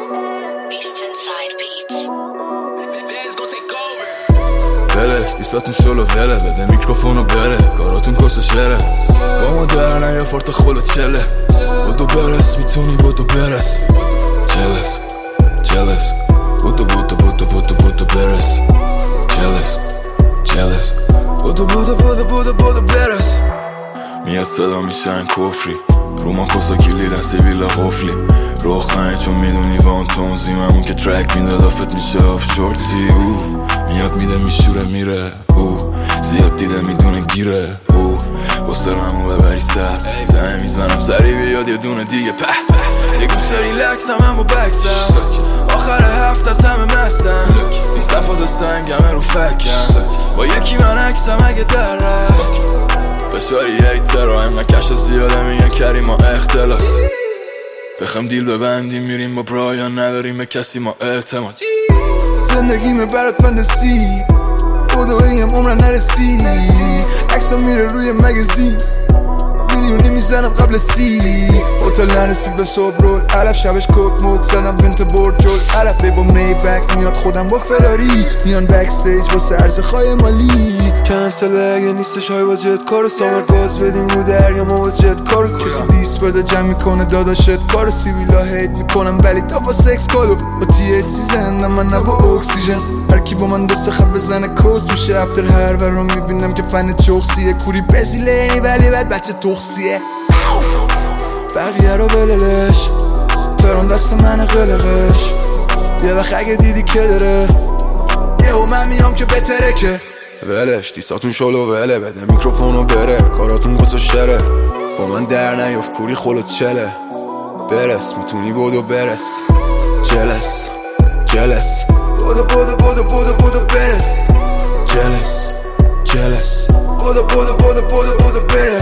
ولش دیساتون شلو وله بده میکروفونو بره کاراتون کس و شره با ما درنه یا فورت خلو چله بودو برس میتونی بودو برس جلس جلس بودو بودو بودو بودو بودو برس جلس جلس بودو بودو بودو بودو بودو برس میاد صدا میشن کفری رومان کسا کلیدن سیبیلا قفلی روخنه چون میدونی وان تونزیممون که ترک میداد آفت میشه آف شورتی میاد میده میشوره میره زیاد دیده میدونه گیره بسترمو ببری سر زنه میزنم سری بیاد یه دونه دیگه یه گوشه ریلکس هم با بکسم آخر هفت از همه مستم نیستم فاز سنگمه رو فکم با یکی من عکسم اگه در رفت فشاری هیتر و همه کش زیاده میگن کریم ما اختلاس بخم دیل ببندیم میریم با برایان نداریم به کسی ما اعتماد زندگیمه برات فندسی بودوهیم عمرن نرسی عکسا میره روی مگزین میلیونی میزنم قبل هتل نرسید به صبح رول علف شبش کوک موک زدم بنت برد جل علف با می بک میاد خودم با فراری میان بک استیج واسه عرض خواهی مالی کنسل اگه نیستش های با جت کارو سامر گاز بدیم رو دریا ما با جت کارو کسی دیس بده جمع میکنه داداشت کارو سیویلا هیت میکنم ولی تا با سکس کالو با تی ایچ سی زندم من نه با اکسیژن هرکی با من دوست خب بزنه کوس میشه افتر هر و رو میبینم که فن چوخسیه کوری بزیلینی ولی بعد بچه تخصیه بقیه رو بللش تران دست من قلقش یه وقت اگه دیدی که داره یهو من میام که بهتره که ولش دیساتون شلو وله بده میکروفونو بره کاراتون گس و شره با من در نیاف کوری خلو چله برس میتونی بودو برس جلس جلس بودو بودو بودو بودو بودو برس جلس جلس بودو بودو بودو بودو بودو برس